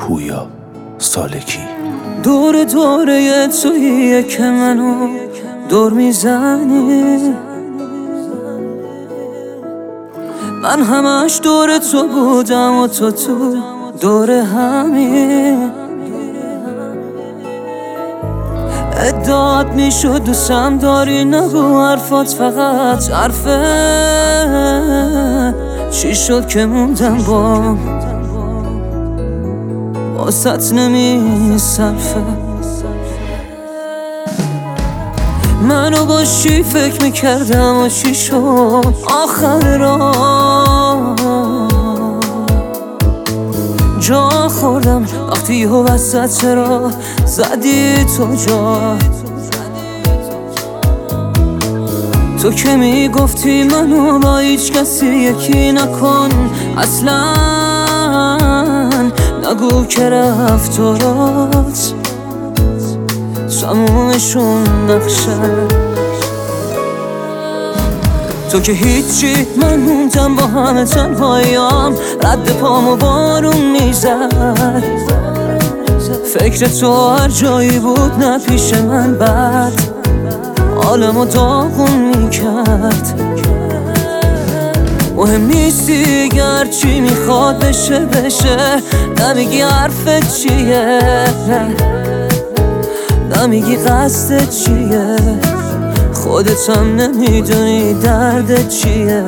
پویا سالکی. دور دوره توییه که منو دور میزنی، من همش دور تو بودم و تو دور همین. ادعات میشد دوستم داری، نگو حرفات فقط حرفه. چی شد که موندم واسط نمیصرفه. منو با چی فکر میکردم و چی شد آخر راه. جا خوردم وقتی و وسط راه زدی تو جا. تو که میگفتی منو با هیچ کسی یکی نکن اصلا، نگو که رفتارات تمومشون نقشه. تو که هیچی، من موندم با همه تنهاییام، رد پامو بارون میزد. فکر تو هر جایی بود نه پیش من بد، حالمو داغون میکرد. مهم نیستی گرچی میخواد بشه نمیگی حرفت چیه، نمیگی قصدت چیه، خودت هم نمیدونی دردت چیه.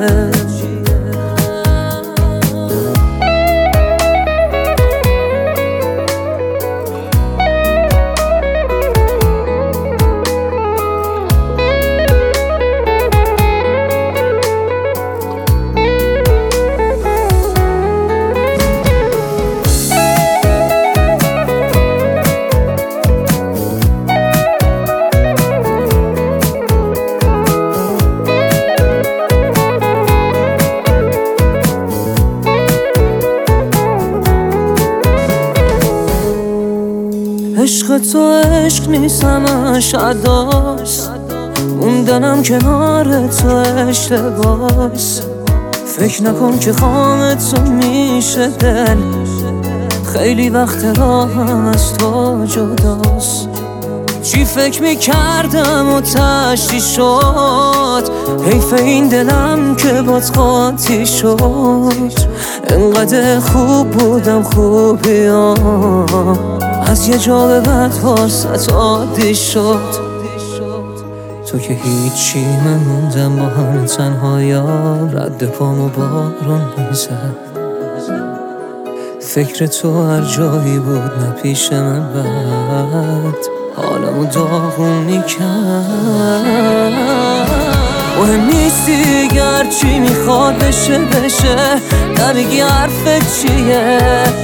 عشق تو عشق نیست همش عداست، موندنم کنار تو اشتباس. فکر نکن که خام تو میشه دل، خیلی وقت راهم از تو جداست. چی فکر میکردم و تشتی شد، حیف این دلم که بات قاطی شد. انقدر خوب بودم خوبیام، از یه جا به بعد واسط عادی شد. تو که هیچی، من موندم با همه تنهاییام، رد پامو بارون میزد. فکر تو هر جایی بود نه پیش من بد، حالمو داغون میکرد. مهم نیستی گرچی میخواد بشه نمیگی حرفت چیه،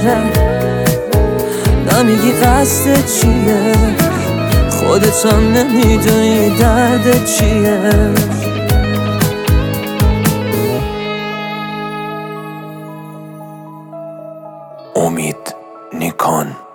نمیگی قصدت چیه، خودت هم نمیدونی دردت چیه. امید نیکان.